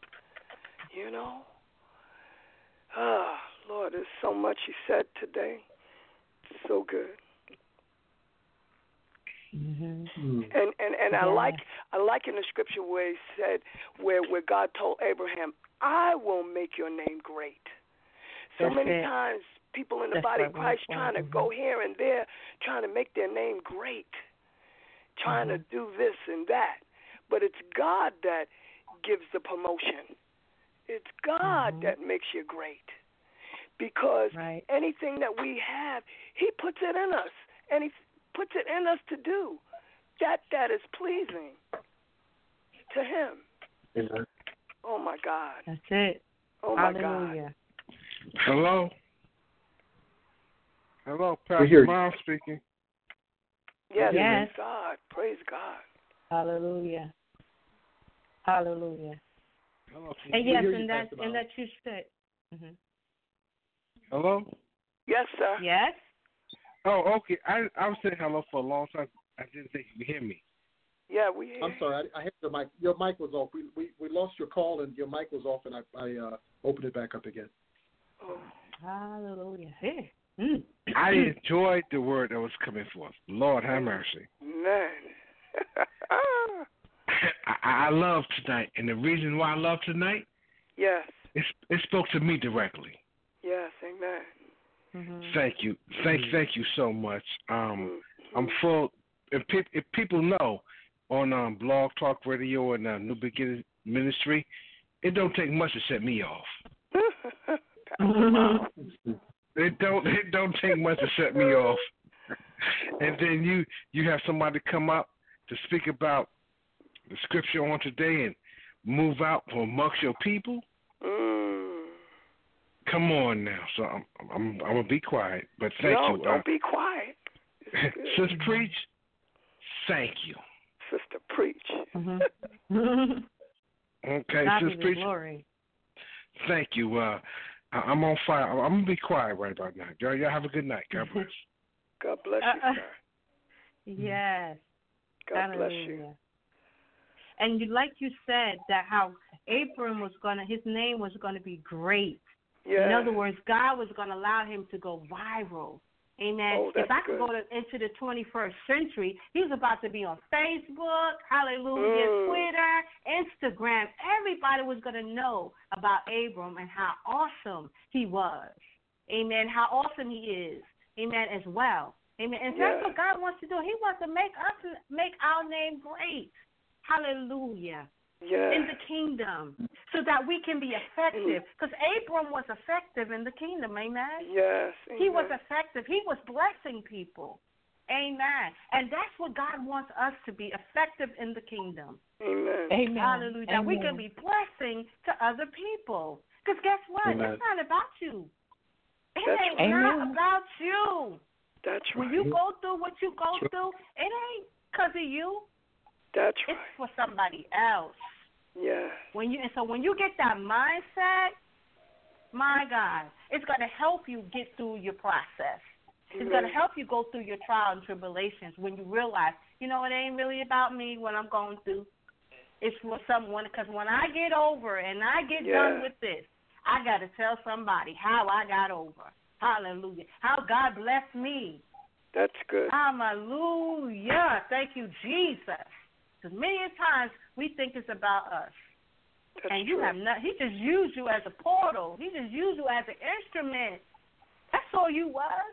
Lord, there's so much he said today. So good. And I like in the scripture where he said, where God told Abraham, I will make your name great. So many times people in the body of Christ trying to go here and there, trying to make their name great, trying to do this and that. But it's God that gives the promotion. It's God that makes you great. Because anything that we have, he puts it in us. And he puts it in us to do. That is pleasing to him. Amen. Oh, my God. That's it. Oh, my Hallelujah. God. Hello, Pastor Miles speaking. Yes. Praise God. Praise God. Hallelujah. Hallelujah. Hello. And yes, and that you said. Hello? Yes, sir. Yes? Oh, okay. I was saying hello for a long time. I didn't think you could hear me. Yeah, we hear. I'm sorry. I had the mic. Your mic was off. We lost your call, and your mic was off, and I opened it back up again. Oh. Hallelujah. Hey. I enjoyed the word that was coming forth. Lord have mercy. Man. I love tonight, and the reason why I love tonight, yes, it spoke to me directly. Yes, amen. Thank you, thank you so much. I'm full. If people know on Blog Talk Radio and New Beginning Ministry, it don't take much to set me off. It don't take much to set me off. And then you have somebody come up to speak about the scripture on today and move out from amongst your people. Come on now. So I'm gonna be quiet, but thank you. No, don't be quiet. Sister Preach, thank you. Sister Preach. Mm-hmm. Okay, Sister Preach. Glory. Thank you. I'm on fire. I'm going to be quiet right about now. Y'all have a good night. God bless. God bless you, sir. Yes. God bless you. And like you said, that how Abram his name was going to be great. Yeah. In other words, God was going to allow him to go viral. Amen. Oh, if I could go into the 21st century, he's about to be on Facebook, hallelujah, Twitter, Instagram. Everybody was going to know about Abram and how awesome he was. Amen. How awesome he is. Amen. As well. Amen. And that's what God wants to do. He wants to make our name great. Hallelujah. In the kingdom, so that we can be effective. Because Abram was effective in the kingdom, amen? Yes. Amen. He was effective. He was blessing people. Amen. And that's what God wants us to be, effective in the kingdom. Amen. Amen. Hallelujah. That we can be blessing to other people. Because guess what? It's not about you. It ain't not about you. That's right. When you go through what you go through, it ain't because of you. That's right. It's for somebody else. Yeah. When you get that mindset, my God, it's going to help you get through your process. It's going to help you go through your trials and tribulations when you realize, it ain't really about me what I'm going through. It's for someone, because when I get over and I get done with this, I got to tell somebody how I got over. Hallelujah. How God blessed me. That's good. Hallelujah. Thank you, Jesus. Because many times we think it's about us. That's and you true. have not. He just used you as a portal. He just used you as an instrument. That's all you was.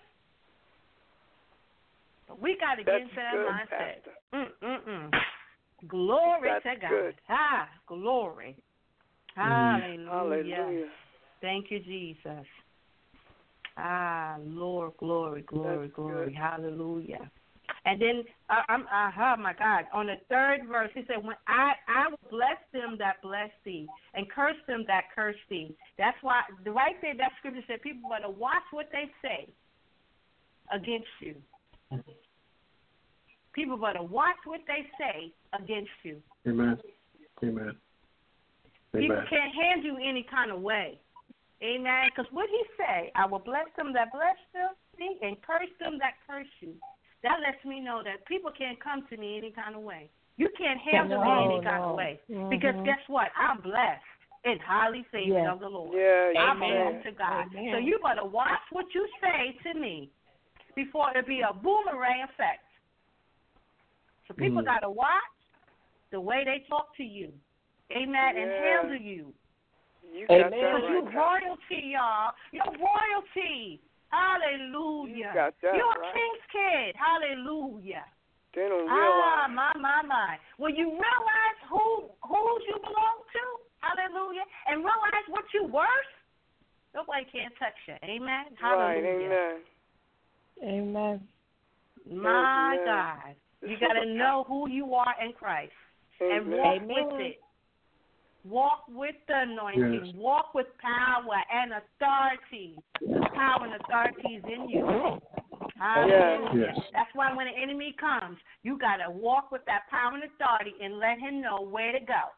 But we got to get into that mindset. Glory to God. Good. Glory. Hallelujah. Thank you, Jesus. Lord, glory, glory, glory. Good. Hallelujah. And then, oh my God, on the third verse, he said, "When I will bless them that bless thee, and curse them that curse thee." That's why, right there, that scripture said, people better watch what they say against you. People better watch what they say against you. Amen. Amen. People can't hand you any kind of way. Amen. Because what he say, I will bless them that bless thee, and curse them that curse you. That lets me know that people can't come to me any kind of way. You can't handle me any kind of way. Because guess what? I'm blessed and highly favored of the Lord. Amen to God. Amen. So you better watch what you say to me before it be a boomerang effect. So people got to watch the way they talk to you. Amen. And handle you. Because you're royalty, y'all. You're royalty. Hallelujah. You're a king's kid. Hallelujah. They don't realize. My. When you realize who you belong to, hallelujah, and realize what you're worth, nobody can touch you. Amen. Hallelujah. Right. Amen. My God. You got to know who you are in Christ and walk with it. Walk with the anointing. Yes. Walk with power and authority. The power and authority is in you. Yes. That's why when the enemy comes, you got to walk with that power and authority and let him know where to go.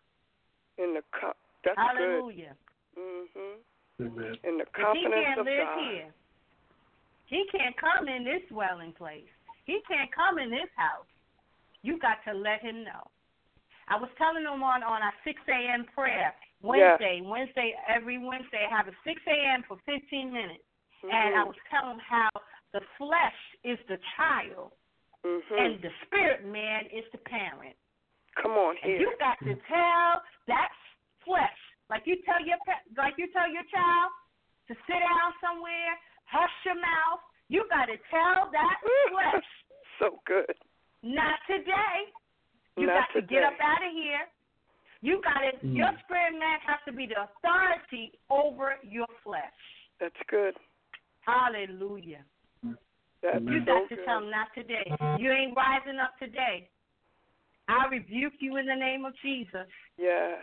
That's hallelujah. Good. Mm-hmm. In the confidence of God. He can't live here. He can't come in this dwelling place. He can't come in this house. You got to let him know. I was telling them on our 6 a.m. prayer Wednesday, every Wednesday, I have a 6 a.m. for 15 minutes. And I was telling them how the flesh is the child and the spirit man is the parent. Come on here. And you got to tell that flesh, like you tell your child to sit down somewhere, hush your mouth. You got to tell that flesh. So good. Not today. You got to get up out of here. You got it. Your spirit man has to be the authority over your flesh. That's good. Hallelujah. You got to tell them, not today. You ain't rising up today. I rebuke you in the name of Jesus. Yes.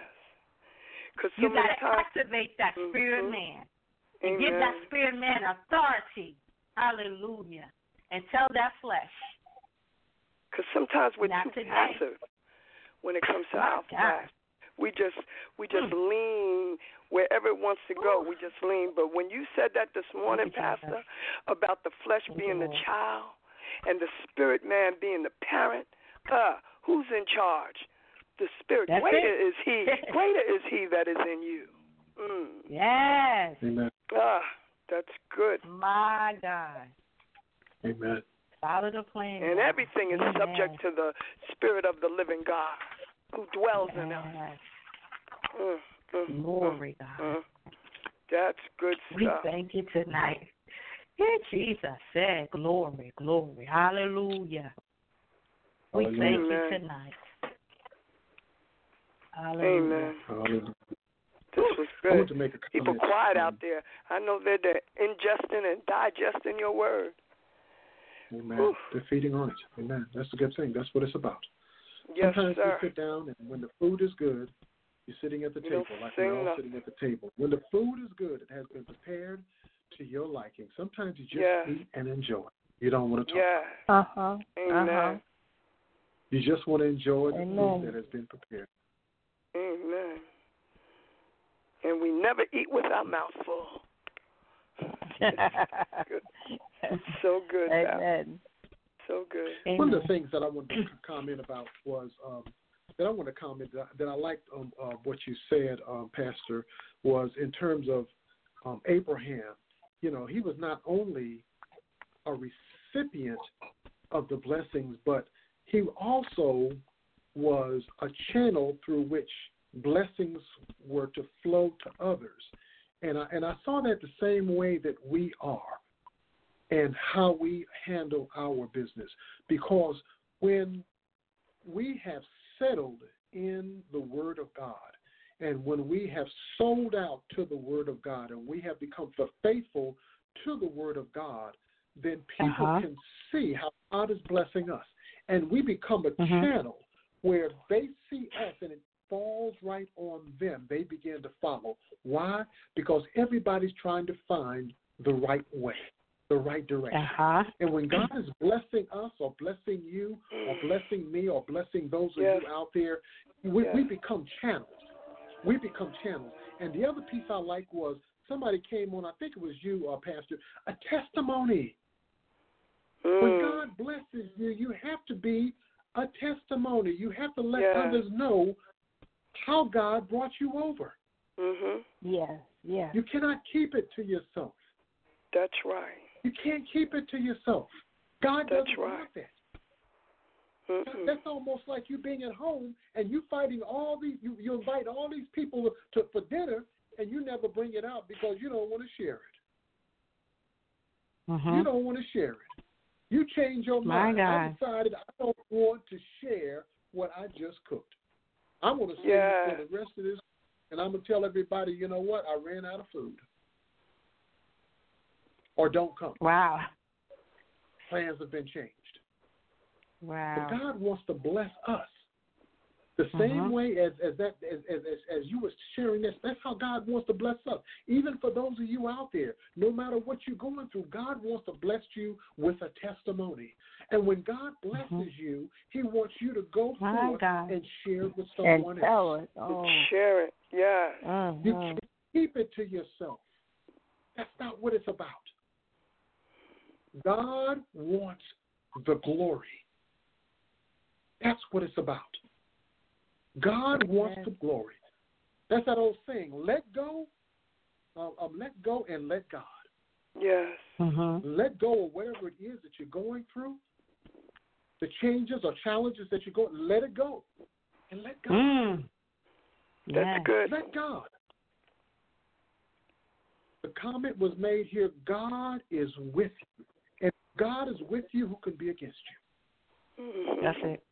You got to activate that spirit man and give that spirit man authority. Hallelujah. and tell that flesh. Because sometimes we're Not too today. passive when it comes to our flesh. We just lean wherever it wants to go. We just lean. But when you said that this morning, Pastor, about the flesh being the child and the spirit man being the parent, who's in charge? The spirit. Greater is he that is in you. Yes. Amen. That's good. My God. Amen. Follow the plan. And everything is subject to the Spirit of the living God who dwells in us. Glory, God. That's good stuff. We thank you tonight. Yeah, Jesus said, glory, glory. Hallelujah. We thank you tonight. Hallelujah. Amen. Hallelujah. This was good. I want to make a People quiet out there. I know they're ingesting and digesting your word. Amen. Oof. They're feeding on it. Amen. That's a good thing. That's what it's about. Yes, Sometimes sir. you sit down, and when the food is good, you're sitting at the table, like we're all sitting at the table. When the food is good, it has been prepared to your liking. Sometimes you just eat and enjoy. You don't want to talk. Amen. You just want to enjoy the food that has been prepared. Amen. And we never eat with our mouth full. Good. So good. Amen. So good. Amen. One of the things that I wanted to comment about was that I liked what you said, Pastor, was in terms of Abraham. You know, he was not only a recipient of the blessings, but he also was a channel through which blessings were to flow to others. And I saw that the same way that we are and how we handle our business. Because when we have settled in the Word of God and when we have sold out to the Word of God and we have become faithful to the Word of God, then people can see how God is blessing us. And we become a channel where they see us and it falls right on them. They begin to follow. Why? Because everybody's trying to find the right way, the right direction. And when God is blessing us or blessing you or blessing me or blessing those of you out there, we become channels. We become channels. And the other piece I like was somebody came on, I think it was you, Pastor, a testimony. When God blesses you, you have to be a testimony. You have to let others know how God brought you over. Yes. You cannot keep it to yourself. That's right. You can't keep it to yourself. God doesn't want that. That's almost like you being at home and you fighting all these. You invite all these people for dinner and you never bring it out because you don't want to share it. You don't want to share it. You change your mind. I decided I don't want to share what I just cooked. I'm going to save it for the rest of this, and I'm going to tell everybody, you know what, I ran out of food. Or don't come. Wow. Plans have been changed. Wow. But God wants to bless us. The same way as you were sharing this, that's how God wants to bless us. Even for those of you out there, no matter what you're going through, God wants to bless you with a testimony. And when God blesses you, He wants you to go forth and share it with someone else. Share it, You can't keep it to yourself. That's not what it's about. God wants the glory. That's what it's about. God wants the glory. That's that old saying, let go and let God. Yes. Let go of whatever it is that you're going through, the changes or challenges that you're going, let it go and let God. That's good. Let God. The comment was made here, God is with you. And if God is with you, who can be against you? That's it.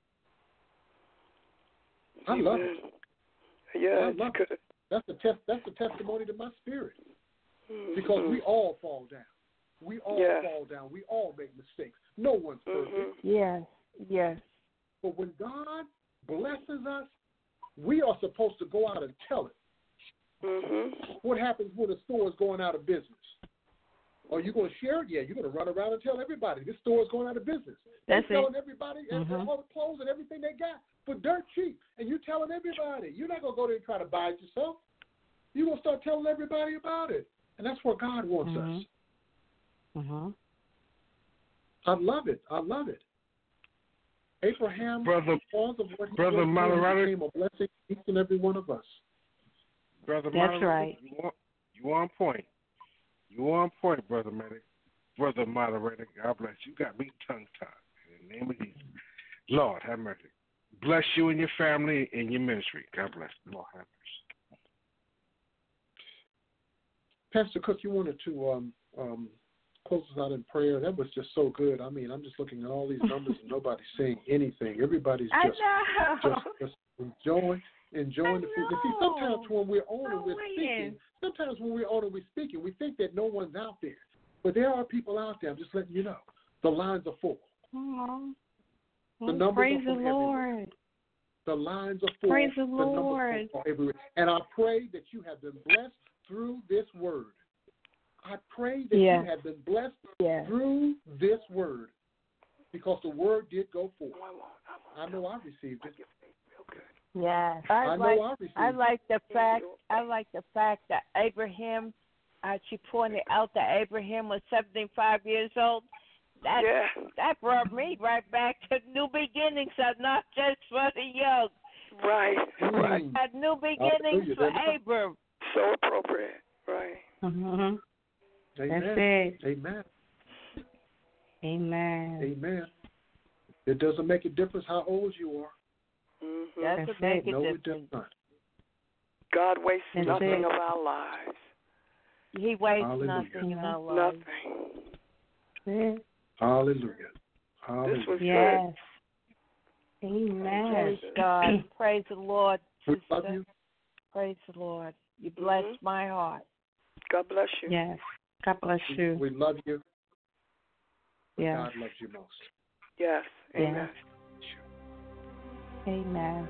I love it. Yeah, I love it. That's a testimony to my spirit. Because we all fall down. We all fall down. We all make mistakes. No one's perfect. Yes. But when God blesses us, we are supposed to go out and tell it. What happens when a store is going out of business? Are you going to share it? Yeah, you're going to run around and tell everybody this store is going out of business. That's They're telling everybody all the clothes and everything they got for dirt cheap. And you're telling everybody. You're not going to go there and try to buy it yourself. You're going to start telling everybody about it. And that's where God wants us. I love it. I love it. Abraham, because of what he Brother Moderator, became a blessing to each and every one of us. Brother That's right. You on point. You on point, Brother Medic. Brother Moderator, God bless you. Got me tongue-tied. In the name of Jesus. Lord, have mercy. Bless you and your family and your ministry. God bless. Lord, have mercy. Pastor Cook, you wanted to close us out in prayer. That was just so good. I mean, I'm just looking at all these numbers and nobody's saying anything. Everybody's just enjoying the food. You see, sometimes when we're on and we're speaking, we think that no one's out there. But there are people out there. I'm just letting you know. The lines are full. The numbers praise are full the Lord. everywhere. The lines are full. Praise the Lord. Lord. Are everywhere. And I pray that you have been blessed through this word. I pray that you have been blessed through this word, because the word did go forth. I know I received it. Yes, I like the fact that Abraham. She pointed out that Abraham was 75 years old. That brought me right back to new beginnings, are not just for the young. Right. Right. New beginnings for Abram. So appropriate. Right. Amen. That's it. Amen. Amen. Amen. It doesn't make a difference how old you are. Doesn't make a No, difference. it does not. God wastes nothing of our lives. He wastes nothing in our lives. Nothing. Hallelujah. This was good. Amen. Praise God. Praise the Lord. We love you. Praise the Lord. You blessed my heart. God bless you. Yes. God bless you. We love you. Yes. God loves you most. Yes. Amen. Amen.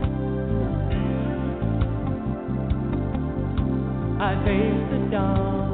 I face the dawn.